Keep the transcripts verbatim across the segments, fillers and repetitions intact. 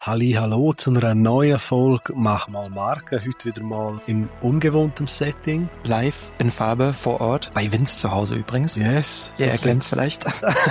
Halli, hallo zu einer neuen Folge Mach mal Marke. Heute wieder mal in ungewohntem Setting. Live in Farbe vor Ort. Bei Vince zu Hause übrigens. Yes. Ihr erkennt es vielleicht.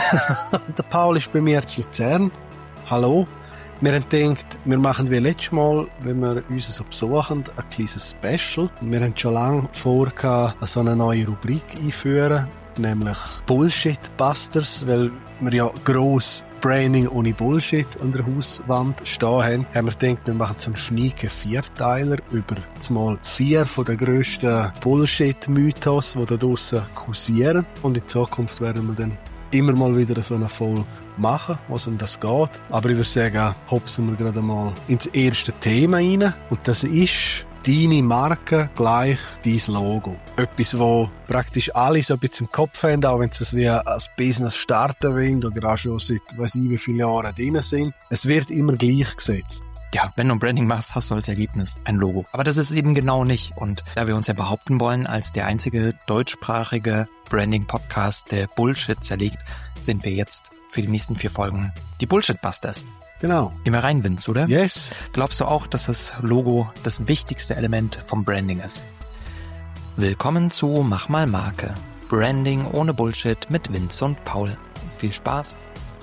Der Paul ist bei mir zu Luzern. Hallo. Wir haben gedacht, wir machen wie letztes Mal, wenn wir uns so besuchen, ein kleines Special. Wir haben schon lange vor, so eine neue Rubrik einführen, nämlich Bullshit-Busters, weil wir ja gross Branding ohne Bullshit an der Hauswand stehen haben, haben wir gedacht, wir machen zum schnieken Vierteiler über mal vier von den grössten Bullshit-Mythos, die da draussen kursieren. Und in Zukunft werden wir dann immer mal wieder so eine Folge machen, was um das geht. Aber ich würde sagen, hopsen wir gerade mal ins erste Thema rein. Und das ist deine Marke gleich dein Logo. Etwas, wo praktisch alle so ein bisschen im Kopf haben, auch wenn sie es wie als Business starten wollen oder auch schon seit weiss ich wie viele Jahren drin sind. Es wird immer gleich gesetzt. Ja, wenn du Branding machst, hast du als Ergebnis ein Logo. Aber das ist eben genau nicht. Und da wir uns ja behaupten wollen, als der einzige deutschsprachige Branding-Podcast, der Bullshit zerlegt, sind wir jetzt für die nächsten vier Folgen die Bullshit-Busters. Genau. Gehen wir rein, Vince, oder? Yes. Glaubst du auch, dass das Logo das wichtigste Element vom Branding ist? Willkommen zu Mach mal Marke. Branding ohne Bullshit mit Vince und Paul. Viel Spaß.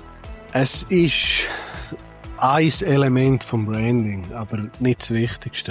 Es ist ein Element vom Branding, aber nicht das Wichtigste.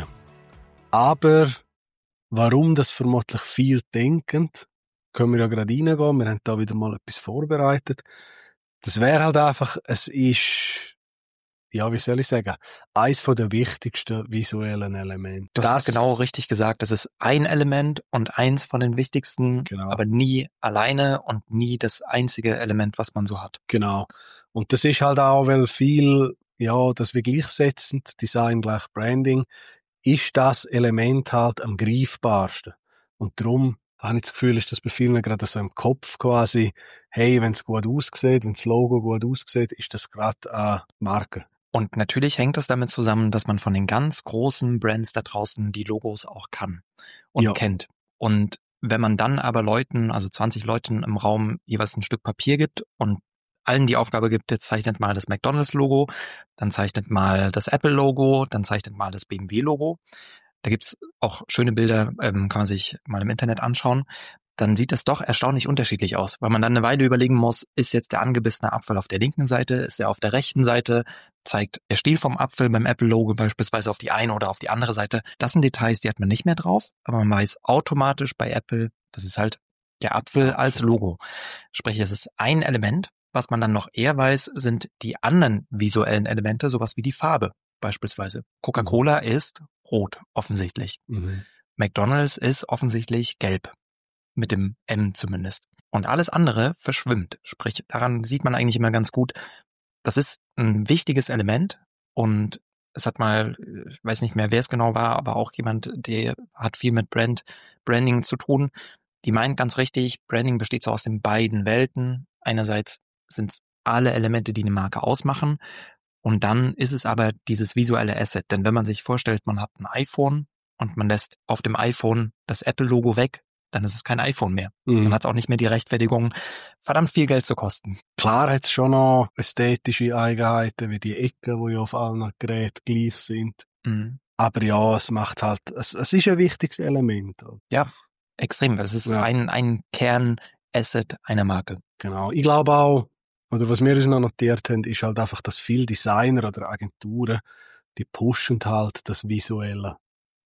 Aber warum das vermutlich viel denken, können wir ja gerade reingehen. Wir haben da wieder mal etwas vorbereitet. Das wäre halt einfach, es ist, ja, wie soll ich sagen, eins von der wichtigsten visuellen Elemente. Du hast es genau richtig gesagt. Das ist ein Element und eins von den wichtigsten, genau. Aber nie alleine und nie das einzige Element, was man so hat. Genau. Und das ist halt auch, weil viel, ja, das wir gleichsetzend, Design gleich Branding, ist das Element halt am greifbarsten. Und darum habe ich das Gefühl, ist das bei vielen gerade so im Kopf quasi, hey, wenn es gut aussieht, wenn das Logo gut aussieht, ist das gerade eine Marke. Und natürlich hängt das damit zusammen, dass man von den ganz großen Brands da draußen die Logos auch kann und ja. kennt. Und wenn man dann aber Leuten, also zwanzig Leuten im Raum jeweils ein Stück Papier gibt und allen die Aufgabe gibt, jetzt zeichnet mal das McDonald's-Logo, dann zeichnet mal das Apple-Logo, dann zeichnet mal das B M W-Logo. Da gibt's auch schöne Bilder, ähm, kann man sich mal im Internet anschauen. Dann sieht das doch erstaunlich unterschiedlich aus, weil man dann eine Weile überlegen muss, ist jetzt der angebissene Apfel auf der linken Seite, ist er auf der rechten Seite, zeigt der Stiel vom Apfel beim Apple-Logo beispielsweise auf die eine oder auf die andere Seite. Das sind Details, die hat man nicht mehr drauf, aber man weiß automatisch bei Apple, das ist halt der Apfel als Logo. Sprich, es ist ein Element. Was man dann noch eher weiß, sind die anderen visuellen Elemente, sowas wie die Farbe beispielsweise. Coca-Cola mhm. ist rot, offensichtlich. Mhm. McDonald's ist offensichtlich gelb. Mit dem M zumindest. Und alles andere verschwimmt. Sprich, daran sieht man eigentlich immer ganz gut, das ist ein wichtiges Element und es hat mal, ich weiß nicht mehr, wer es genau war, aber auch jemand, der hat viel mit Brand, Branding zu tun. Die meint ganz richtig, Branding besteht so aus den beiden Welten. Einerseits sind es alle Elemente, die eine Marke ausmachen und dann ist es aber dieses visuelle Asset. Denn wenn man sich vorstellt, man hat ein iPhone und man lässt auf dem iPhone das Apple-Logo weg, dann ist es kein iPhone mehr. Mhm. Dann hat es auch nicht mehr die Rechtfertigung, verdammt viel Geld zu kosten. Klar hat es schon noch ästhetische Eigenheiten, wie die Ecken, die ja auf allen Geräten gleich sind. Mhm. Aber ja, es macht halt, es, es ist ein wichtiges Element. Ja, extrem. Es ist ja. ein, ein Kernasset einer Marke. Genau. Ich glaube auch, oder was wir uns noch notiert haben, ist halt einfach, dass viele Designer oder Agenturen, die pushen halt das Visuelle.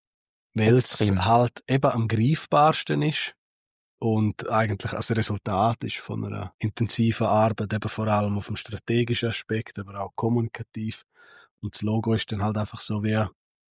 Weil es halt eben am greifbarsten ist und eigentlich als Resultat ist von einer intensiven Arbeit, eben vor allem auf dem strategischen Aspekt, aber auch kommunikativ. Und das Logo ist dann halt einfach so wie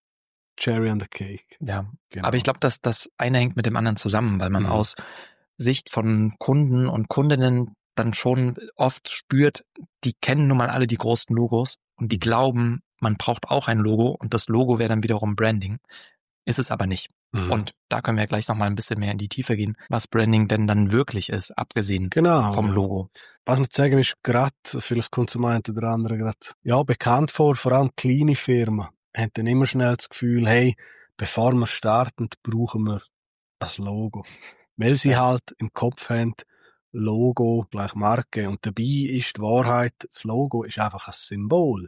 Cherry on the Cake. Ja, genau. Aber ich glaube, dass das eine hängt mit dem anderen zusammen, weil man mhm. aus Sicht von Kunden und Kundinnen dann schon oft spürt, die kennen nun mal alle die großen Logos und die glauben, man braucht auch ein Logo und das Logo wäre dann wiederum Branding. Ist es aber nicht. Mhm. Und da können wir gleich noch mal ein bisschen mehr in die Tiefe gehen, was Branding denn dann wirklich ist, abgesehen genau, vom ja. Logo. Was man zu sagen ist, gerade, vielleicht kommt zum einen oder anderen gerade, ja, bekannt vor, vor allem kleine Firmen, haben dann immer schnell das Gefühl, hey, bevor wir starten, brauchen wir ein Logo. Weil sie ja. halt im Kopf haben, Logo gleich Marke. Und dabei ist die Wahrheit, das Logo ist einfach ein Symbol.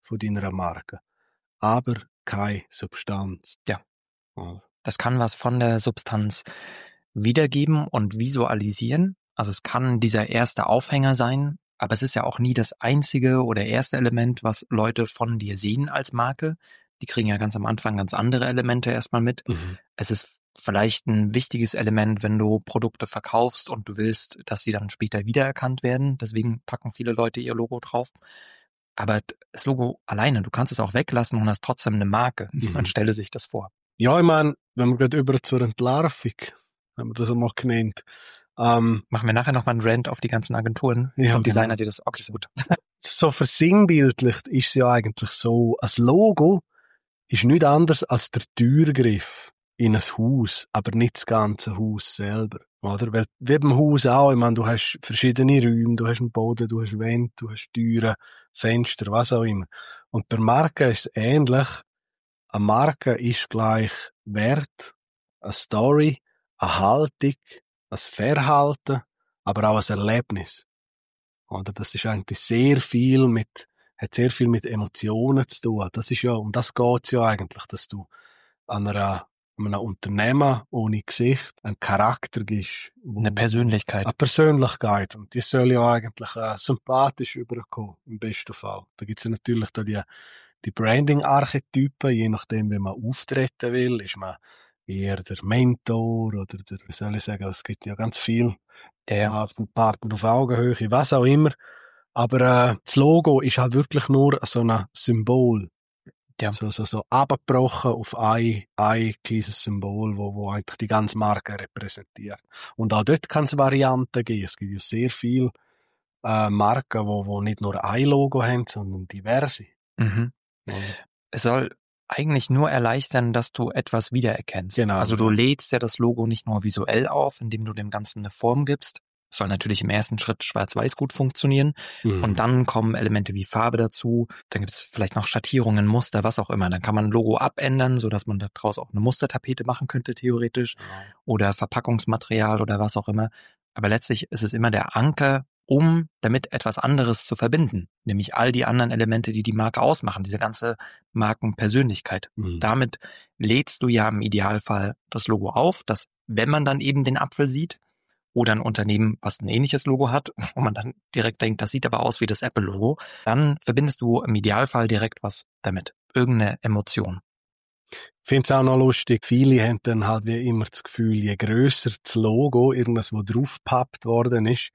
von deiner Marke, aber keine Substanz. Ja. Ja. Das kann was von der Substanz wiedergeben und visualisieren. Also es kann dieser erste Aufhänger sein, aber es ist ja auch nie das einzige oder erste Element, was Leute von dir sehen als Marke. Die kriegen ja ganz am Anfang ganz andere Elemente erstmal mit. Mhm. Es ist vielleicht ein wichtiges Element, wenn du Produkte verkaufst und du willst, dass sie dann später wiedererkannt werden. Deswegen packen viele Leute ihr Logo drauf. Aber das Logo alleine, du kannst es auch weglassen und hast trotzdem eine Marke. Mhm. Man stelle sich das vor. Ja, ich meine, wenn wir gerade über zur Entlarvung, haben wir das einmal genannt. Ähm, Machen wir nachher nochmal einen Rant auf die ganzen Agenturen Ja, und Designer, genau. die das, okay, gut. so versinnbildlicht ist es ja eigentlich so, ein Logo ist nicht anders als der Türgriff in ein Haus, aber nicht das ganze Haus selber, oder? Weil, wie beim Haus auch, ich meine, du hast verschiedene Räume, du hast einen Boden, du hast Wände, du hast Türen, Fenster, was auch immer. Und bei Marken ist es ähnlich. Eine Marke ist gleich Wert, eine Story, eine Haltung, ein Verhalten, aber auch ein Erlebnis. Oder das ist eigentlich sehr viel mit, hat sehr viel mit Emotionen zu tun. Das ist ja, um das geht's ja eigentlich, dass du an einer, an einem Unternehmen ohne Gesicht einen Charakter gibst. Eine Persönlichkeit. Eine Persönlichkeit. Und die soll ja eigentlich äh, sympathisch überkommen, im besten Fall. Da gibt's ja natürlich da die, die Branding-Archetypen, je nachdem, wie man auftreten will. Ist man eher der Mentor oder der, wie soll ich sagen, es gibt ja ganz viel. Der, Partner, Partner auf Augenhöhe, was auch immer. Aber äh, das Logo ist halt wirklich nur so ein Symbol. Ja. So, so, so abgebrochen auf ein, ein kleines Symbol, wo, wo eigentlich die ganze Marke repräsentiert. Und auch dort kann es Varianten geben. Es gibt ja sehr viele äh, Marken, wo, wo nicht nur ein Logo haben, sondern diverse. mhm. Also, Es soll eigentlich nur erleichtern, dass du etwas wiedererkennst. Genau, also du ja. lädst ja das Logo nicht nur visuell auf, indem du dem Ganzen eine Form gibst. Es soll natürlich im ersten Schritt schwarz-weiß gut funktionieren. mhm. Und dann kommen Elemente wie Farbe dazu. Dann gibt es vielleicht noch Schattierungen, Muster, was auch immer. Dann kann man ein Logo abändern, sodass man daraus auch eine Mustertapete machen könnte, theoretisch. Oder Verpackungsmaterial oder was auch immer. Aber letztlich ist es immer der Anker, um damit etwas anderes zu verbinden. Nämlich all die anderen Elemente, die die Marke ausmachen. Diese ganze Markenpersönlichkeit. Mhm. Damit lädst du ja im Idealfall das Logo auf, dass, wenn man dann eben den Apfel sieht, oder ein Unternehmen, was ein ähnliches Logo hat, wo man dann direkt denkt, das sieht aber aus wie das Apple-Logo, dann verbindest du im Idealfall direkt was damit. Irgendeine Emotion. Ich finde es auch noch lustig, viele haben dann halt wie immer das Gefühl, je grösser das Logo, irgendwas, wo draufgepappt worden ist,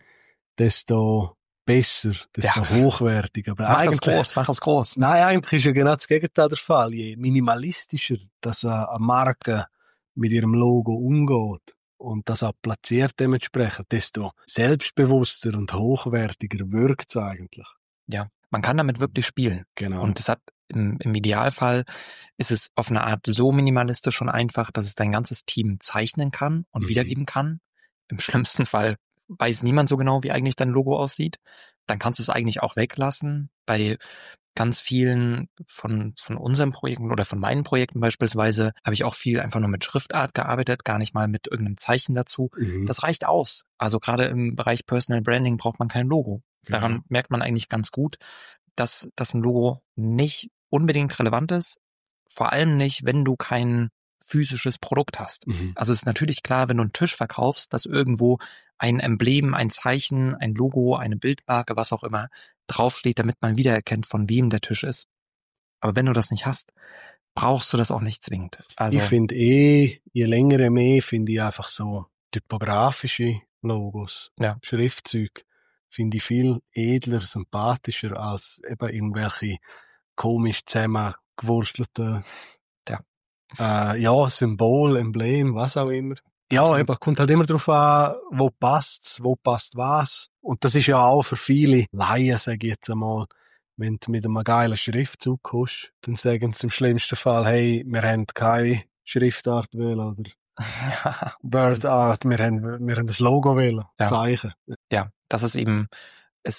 desto besser, desto Ja. hochwertiger. Aber Mach eigentlich, es groß, mach es groß. Nein, eigentlich ist ja genau das Gegenteil der Fall. Je minimalistischer dass eine Marke mit ihrem Logo umgeht und das auch platziert dementsprechend, desto selbstbewusster und hochwertiger wirkt es eigentlich. Ja, man kann damit wirklich spielen. Genau. Und es hat im, im Idealfall ist es auf eine Art so minimalistisch und einfach, dass es dein ganzes Team zeichnen kann und Mhm. wiedergeben kann. Im schlimmsten Fall weiß niemand so genau, wie eigentlich dein Logo aussieht. Dann kannst du es eigentlich auch weglassen. Bei ganz vielen von, von unseren Projekten oder von meinen Projekten beispielsweise habe ich auch viel einfach nur mit Schriftart gearbeitet, gar nicht mal mit irgendeinem Zeichen dazu. Mhm. Das reicht aus. Also gerade im Bereich Personal Branding braucht man kein Logo. Daran Genau. merkt man eigentlich ganz gut, dass, dass ein Logo nicht unbedingt relevant ist. Vor allem nicht, wenn du kein physisches Produkt hast. Mhm. Also es ist natürlich klar, wenn du einen Tisch verkaufst, dass irgendwo ein Emblem, ein Zeichen, ein Logo, eine Bildmarke, was auch immer, draufsteht, damit man wiedererkennt, von wem der Tisch ist. Aber wenn du das nicht hast, brauchst du das auch nicht zwingend. Also Ich finde eh, je länger je mehr, finde ich einfach so typografische Logos, Ja. Schriftzeuge, finde ich viel edler, sympathischer als eben irgendwelche komisch zusammengewurstelten Ja. äh, ja, Symbol, Emblem, was auch immer. Ja, Absolut. eben, kommt halt immer darauf an, wo passt's, wo passt was. Und das ist ja auch für viele Laien, sage ich jetzt einmal, wenn du mit einem geilen Schriftzug kommst, dann sagen sie im schlimmsten Fall, hey, wir haben keine Schriftart wählen oder Ja. Wordart, wir haben, wir haben das Logo wählen, Ja. Zeichen. Ja, das ist eben, es,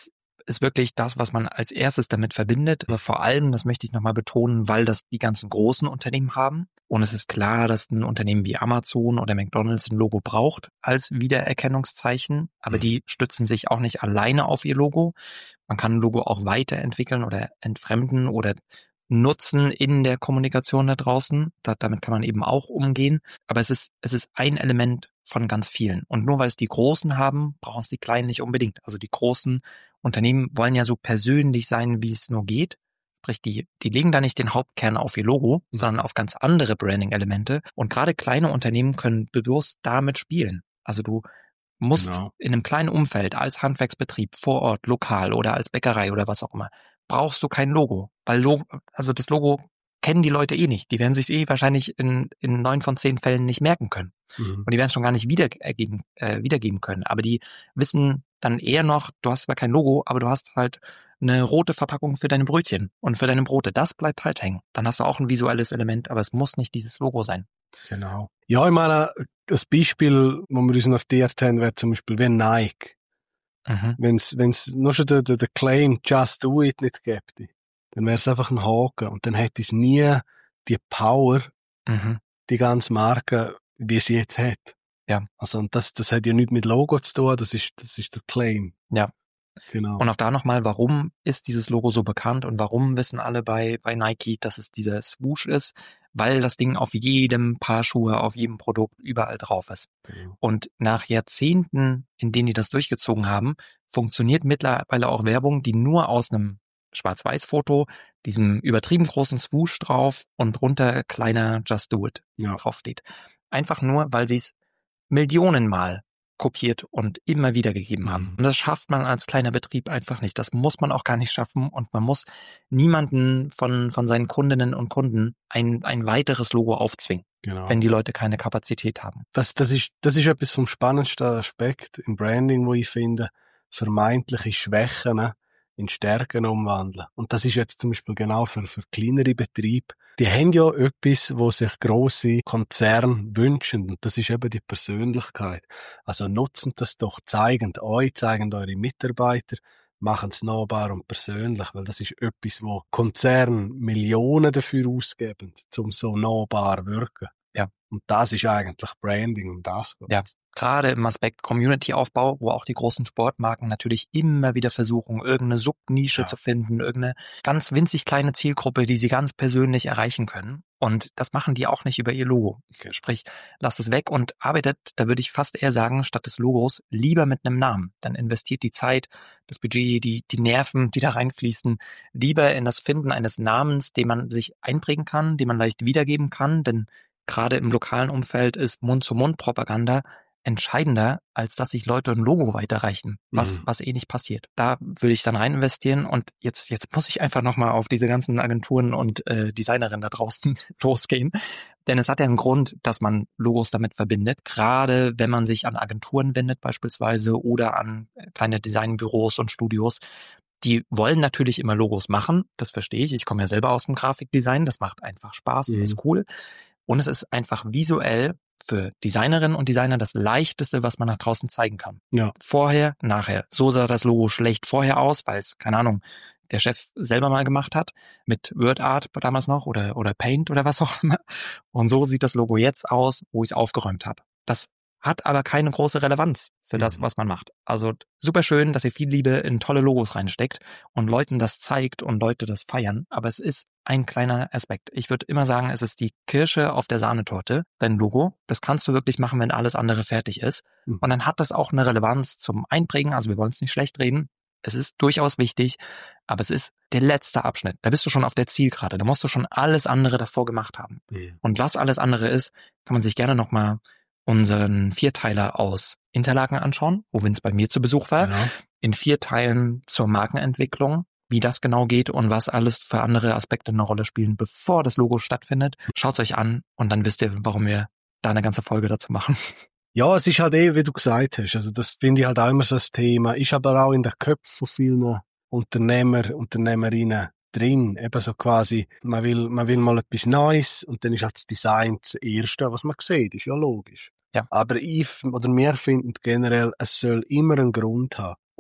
ist wirklich das, was man als erstes damit verbindet. Aber vor allem, das möchte ich nochmal betonen, weil das die ganzen großen Unternehmen haben. Und es ist klar, dass ein Unternehmen wie Amazon oder McDonald's ein Logo braucht als Wiedererkennungszeichen. Aber mhm. die stützen sich auch nicht alleine auf ihr Logo. Man kann ein Logo auch weiterentwickeln oder entfremden oder nutzen in der Kommunikation da draußen. Da, damit kann man eben auch umgehen. Aber es ist, es ist ein Element von ganz vielen. Und nur weil es die Großen haben, brauchen es die Kleinen nicht unbedingt. Also die großen Unternehmen wollen ja so persönlich sein, wie es nur geht. Sprich, die, die legen da nicht den Hauptkern auf ihr Logo, sondern auf ganz andere Branding-Elemente. Und gerade kleine Unternehmen können bewusst damit spielen. Also du musst genau. in einem kleinen Umfeld als Handwerksbetrieb vor Ort, lokal oder als Bäckerei oder was auch immer, brauchst du kein Logo. Weil Logo, also das Logo kennen die Leute eh nicht. Die werden sich eh wahrscheinlich in, in neun von zehn Fällen nicht merken können. Mhm. Und die werden es schon gar nicht wiedergeben, äh, wiedergeben können. Aber die wissen dann eher noch, du hast zwar kein Logo, aber du hast halt eine rote Verpackung für deine Brötchen und für deine Brote. Das bleibt halt hängen. Dann hast du auch ein visuelles Element, aber es muss nicht dieses Logo sein. Genau. Ja, ich meine, ein Beispiel, wo wir uns notiert haben, wäre zum Beispiel wie Nike. Mhm. Wenn es nur schon den, den, den Claim Just Do It nicht gäbe, dann wäre es einfach ein Haken und dann hätte es nie die Power, mhm. die ganze Marke, wie sie jetzt hat. Ja. Also und das, das hat ja nichts mit Logo zu tun, das ist, das ist der Claim. Ja. Genau. Und auch da nochmal, warum ist dieses Logo so bekannt und warum wissen alle bei, bei Nike, dass es dieser Swoosh ist? Weil das Ding auf jedem Paar Schuhe, auf jedem Produkt überall drauf ist. Mhm. Und nach Jahrzehnten, in denen die das durchgezogen haben, funktioniert mittlerweile auch Werbung, die nur aus einem Schwarz-Weiß-Foto, diesem übertrieben großen Swoosh drauf und drunter kleiner Just Do It ja. draufsteht. Einfach nur, weil sie es Millionenmal kopiert und immer wieder gegeben haben. Mhm. Und das schafft man als kleiner Betrieb einfach nicht. Das muss man auch gar nicht schaffen und man muss niemanden von, von seinen Kundinnen und Kunden ein, ein weiteres Logo aufzwingen, genau. wenn die Leute keine Kapazität haben. Das, das ist, das ist etwas vom spannendsten Aspekt im Branding, wo ich finde, vermeintliche Schwächen in Stärken umwandeln. Und das ist jetzt zum Beispiel genau für, für kleinere Betriebe. Die haben ja etwas, wo sich grosse Konzerne wünschen. Und das ist eben die Persönlichkeit. Also nutzen das doch, zeigen euch, zeigen eure Mitarbeiter, machen es nahbar und persönlich, weil das ist etwas, wo Konzerne Millionen dafür ausgeben, um so nahbar zu wirken. Ja. Und das ist eigentlich Branding und das. Ja. Gerade im Aspekt Community-Aufbau, wo auch die großen Sportmarken natürlich immer wieder versuchen, irgendeine Subnische ja. zu finden, irgendeine ganz winzig kleine Zielgruppe, die sie ganz persönlich erreichen können. Und das machen die auch nicht über ihr Logo. Okay. Sprich, lasst es weg und arbeitet, da würde ich fast eher sagen, statt des Logos lieber mit einem Namen. Dann investiert die Zeit, das Budget, die, die Nerven, die da reinfließen, lieber in das Finden eines Namens, den man sich einprägen kann, den man leicht wiedergeben kann. Denn gerade im lokalen Umfeld ist Mund-zu-Mund-Propaganda entscheidender, als dass sich Leute ein Logo weiterreichen, was, mhm. was eh nicht passiert. Da würde ich dann rein investieren und jetzt, jetzt muss ich einfach nochmal auf diese ganzen Agenturen und äh, Designerinnen da draußen losgehen. Denn es hat ja einen Grund, dass man Logos damit verbindet, gerade wenn man sich an Agenturen wendet beispielsweise oder an kleine Designbüros und Studios. Die wollen natürlich immer Logos machen, das verstehe ich. Ich komme ja selber aus dem Grafikdesign, das macht einfach Spaß, mhm. ist cool. Und es ist einfach visuell für Designerinnen und Designer das Leichteste, was man nach draußen zeigen kann. Ja. Vorher, nachher. So sah das Logo schlecht vorher aus, weil es, keine Ahnung, der Chef selber mal gemacht hat, mit WordArt damals noch oder, oder Paint oder was auch immer. Und so sieht das Logo jetzt aus, wo ich es aufgeräumt habe. Das hat aber keine große Relevanz für das, was man macht. Also super schön, dass ihr viel Liebe in tolle Logos reinsteckt und Leuten das zeigt und Leute das feiern, aber es ist ein kleiner Aspekt. Ich würde immer sagen, es ist die Kirsche auf der Sahnetorte, dein Logo. Das kannst du wirklich machen, wenn alles andere fertig ist. Mhm. Und dann hat das auch eine Relevanz zum Einprägen, also wir wollen es nicht schlecht reden. Es ist durchaus wichtig, aber es ist der letzte Abschnitt. Da bist du schon auf der Zielgerade. Da musst du schon alles andere davor gemacht haben. Mhm. Und was alles andere ist, kann man sich gerne nochmal unseren Vierteiler aus Interlaken anschauen, wo Vince bei mir zu Besuch war. Genau. In vier Teilen zur Markenentwicklung, wie das genau geht und was alles für andere Aspekte eine Rolle spielen, bevor das Logo stattfindet. Schaut's euch an und dann wisst ihr, warum wir da eine ganze Folge dazu machen. Ja, es ist halt eh, wie du gesagt hast, also das finde ich halt auch immer so das Thema, ist aber auch in den Köpfen von vielen Unternehmer, Unternehmerinnen drin, eben so quasi, man will, man will mal etwas Neues und dann ist halt das Design das Erste, was man sieht, ist ja logisch. Ja. Aber ich, oder wir finden generell, es soll immer einen Grund haben.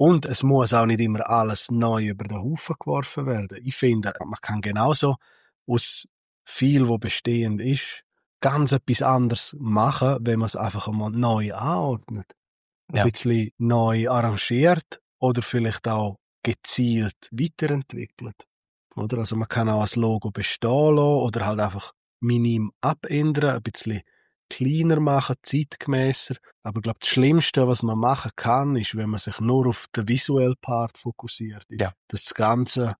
Und es muss auch nicht immer alles neu über den Haufen geworfen werden. Ich finde, man kann genauso aus viel, was bestehend ist, ganz etwas anderes machen, wenn man es einfach einmal neu anordnet. Ein Ja. bisschen neu arrangiert oder vielleicht auch gezielt weiterentwickelt. Oder? Also man kann auch das Logo bestehen lassen oder halt einfach minim abändern, ein bisschen kleiner machen, zeitgemäßer. Aber ich glaube, das Schlimmste, was man machen kann, ist, wenn man sich nur auf den visuellen Part fokussiert, ist, Ja. dass das Ganze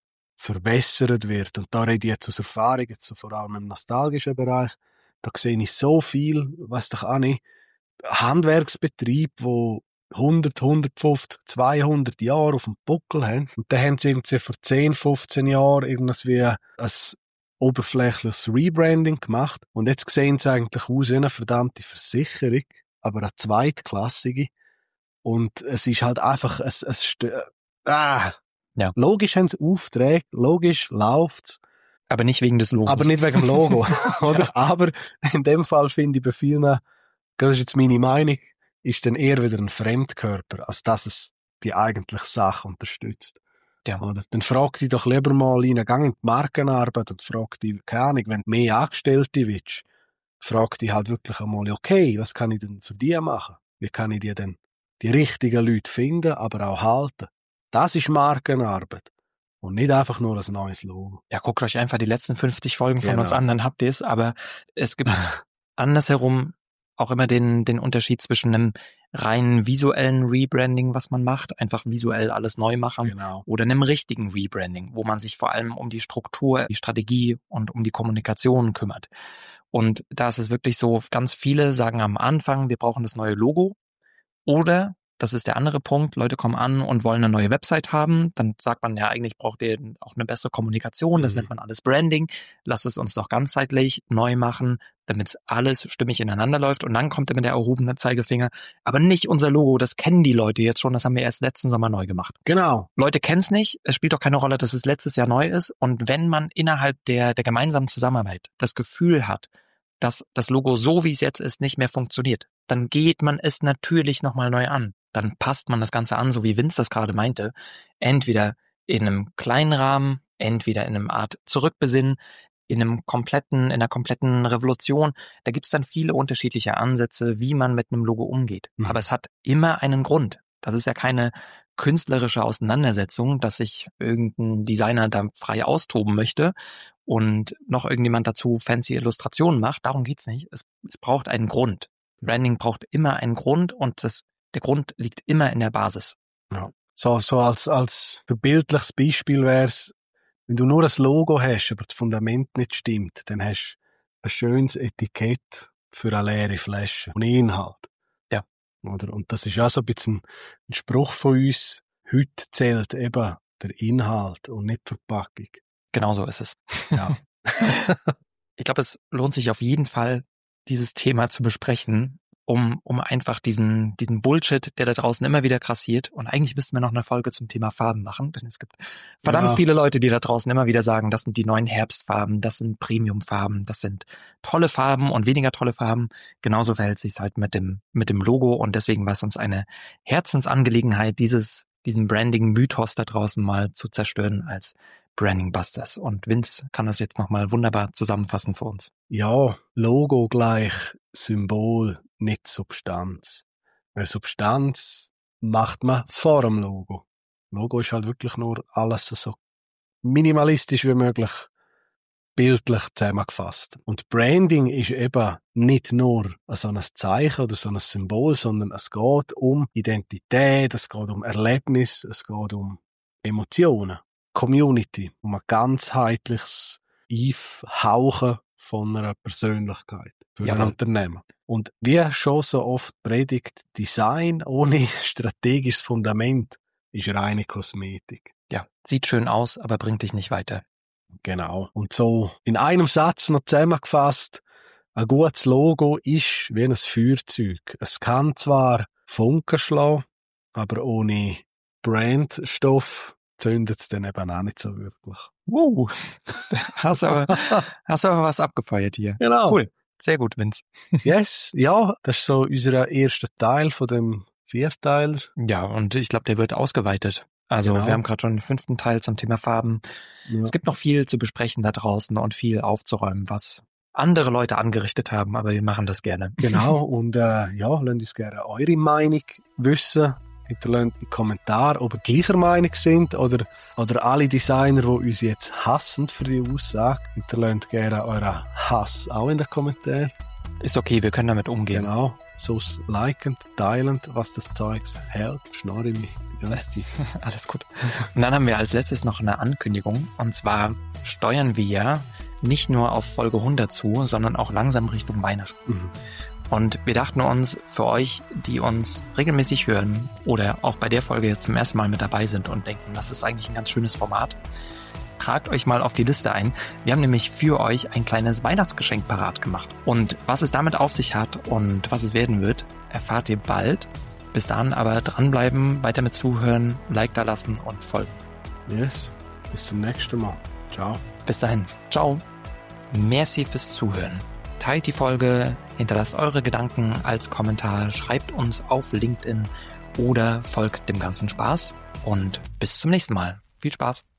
verbessert wird. Und da rede ich jetzt aus Erfahrung, jetzt so vor allem im nostalgischen Bereich. Da sehe ich so viel, weiss doch auch nicht, Handwerksbetrieb, wo hundert, hundertfünfzig, zweihundert Jahre auf dem Buckel haben. Und dann haben sie irgendwie vor zehn, fünfzehn Jahren irgendwie ein oberflächliches Rebranding gemacht. Und jetzt sehen sie eigentlich aus wie eine verdammte Versicherung, aber eine zweitklassige. Und es ist halt einfach, es, es, stö- ah. Ja. Logisch haben sie Aufträge, logisch läuft's. Aber nicht wegen des Logos. Aber nicht wegen dem Logo, oder? Ja. Aber in dem Fall finde ich bei vielen, das ist jetzt meine Meinung, ist dann eher wieder ein Fremdkörper, als dass es die eigentliche Sache unterstützt. Ja. Oder? Dann frag dich doch lieber mal rein, geh in die Markenarbeit und frag dich, keine Ahnung, wenn du mehr Angestellte willst, frag dich halt wirklich einmal, okay, was kann ich denn für die machen? Wie kann ich dir denn die richtigen Leute finden, aber auch halten? Das ist Markenarbeit. Und nicht einfach nur ein neues Logo. Ja, guckt euch einfach die letzten fünfzig Folgen von Genau. uns an, dann habt ihr es. Aber es gibt andersherum auch immer den, den Unterschied zwischen einem rein visuellen Rebranding, was man macht, einfach visuell alles neu machen, Genau. oder einem richtigen Rebranding, wo man sich vor allem um die Struktur, die Strategie und um die Kommunikation kümmert. Und da ist es wirklich so, ganz viele sagen am Anfang, wir brauchen das neue Logo, oder das ist der andere Punkt, Leute kommen an und wollen eine neue Website haben, dann sagt man ja, eigentlich braucht ihr auch eine bessere Kommunikation, das Mhm. nennt man alles Branding, lasst es uns doch ganzheitlich neu machen, damit alles stimmig ineinander läuft, und dann kommt immer der erhobene Zeigefinger, aber nicht unser Logo, das kennen die Leute jetzt schon, das haben wir erst letzten Sommer neu gemacht. Genau. Leute kennen es nicht, es spielt doch keine Rolle, dass es letztes Jahr neu ist, und wenn man innerhalb der, der gemeinsamen Zusammenarbeit das Gefühl hat, dass das Logo so, wie es jetzt ist, nicht mehr funktioniert, dann geht man es natürlich nochmal neu an. Dann passt man das Ganze an, so wie Vince das gerade meinte, entweder in einem kleinen Rahmen, entweder in einem Art Zurückbesinnen, in einem kompletten, in einer kompletten Revolution. Da gibt es dann viele unterschiedliche Ansätze, wie man mit einem Logo umgeht. Mhm. Aber es hat immer einen Grund. Das ist ja keine künstlerische Auseinandersetzung, dass sich irgendein Designer da frei austoben möchte und noch irgendjemand dazu fancy Illustrationen macht. Darum geht's nicht. Es, es braucht einen Grund. Branding braucht immer einen Grund, und das, der Grund liegt immer in der Basis. Ja. So, so als, als bildliches Beispiel wär's, wenn du nur ein Logo hast, aber das Fundament nicht stimmt, dann hast du ein schönes Etikett für eine leere Flasche und Inhalt. Ja. Oder? Und das ist auch so ein bisschen ein Spruch von uns. Heute zählt eben der Inhalt und nicht die Verpackung. Genau so ist es. Ja. Ich glaube, es lohnt sich auf jeden Fall, dieses Thema zu besprechen, um, um einfach diesen, diesen Bullshit, der da draußen immer wieder grassiert. Und eigentlich müssten wir noch eine Folge zum Thema Farben machen, denn es gibt verdammt Ja. viele Leute, die da draußen immer wieder sagen, das sind die neuen Herbstfarben, das sind Premiumfarben, das sind tolle Farben und weniger tolle Farben. Genauso verhält sich es halt mit dem, mit dem Logo, und deswegen war es uns eine Herzensangelegenheit, dieses, diesen Branding-Mythos da draußen mal zu zerstören als Branding Busters. Und Vince kann das jetzt nochmal wunderbar zusammenfassen für uns. Ja, Logo gleich Symbol, nicht Substanz. Weil Substanz macht man vor dem Logo. Logo ist halt wirklich nur alles so minimalistisch wie möglich bildlich zusammengefasst. Und Branding ist eben nicht nur so ein Zeichen oder so ein Symbol, sondern es geht um Identität, es geht um Erlebnis, es geht um Emotionen, Community, um ein ganzheitliches Einhauchen von einer Persönlichkeit für Ja, ein Mann. Unternehmen. Und wie schon so oft predigt, Design ohne strategisches Fundament ist reine Kosmetik. Ja, sieht schön aus, aber bringt dich nicht weiter. Genau. Und so in einem Satz noch zusammengefasst, ein gutes Logo ist wie ein Feuerzeug. Es kann zwar Funken schlagen, aber ohne Brandstoff zündet es dann eben auch nicht so wirklich. Wow, hast aber, hast aber was abgefeuert hier. Genau. Cool, sehr gut, Vince. Yes, ja, das ist so unser erster Teil von dem Vierteiler. Ja, und ich glaube, der wird ausgeweitet. Also Genau. wir haben gerade schon den fünften Teil zum Thema Farben. Ja. Es gibt noch viel zu besprechen da draußen und viel aufzuräumen, was andere Leute angerichtet haben, aber wir machen das gerne. Genau, und äh, ja, lasst uns gerne eure Meinung wissen. Hinterlasst einen Kommentar, ob ihr gleicher Meinung sind oder, oder alle Designer, die uns jetzt hassen für die Aussage. Hinterlasst gerne euren Hass auch in den Kommentaren. Ist okay, wir können damit umgehen. Genau, sonst likend, teilend, was das Zeugs hält. Schnorre mich die ganze Zeit. Alles gut. Und dann haben wir als letztes noch eine Ankündigung. Und zwar steuern wir nicht nur auf Folge hundert zu, sondern auch langsam Richtung Weihnachten. Mhm. Und wir dachten uns, für euch, die uns regelmäßig hören oder auch bei der Folge jetzt zum ersten Mal mit dabei sind und denken, das ist eigentlich ein ganz schönes Format, tragt euch mal auf die Liste ein. Wir haben nämlich für euch ein kleines Weihnachtsgeschenk parat gemacht. Und was es damit auf sich hat und was es werden wird, erfahrt ihr bald. Bis dahin aber dranbleiben, weiter mit zuhören, Like da lassen und folgen. Yes, bis zum nächsten Mal. Ciao. Bis dahin. Ciao. Merci fürs Zuhören. Teilt die Folge, hinterlasst eure Gedanken als Kommentar, schreibt uns auf LinkedIn oder folgt dem ganzen Spaß und bis zum nächsten Mal. Viel Spaß!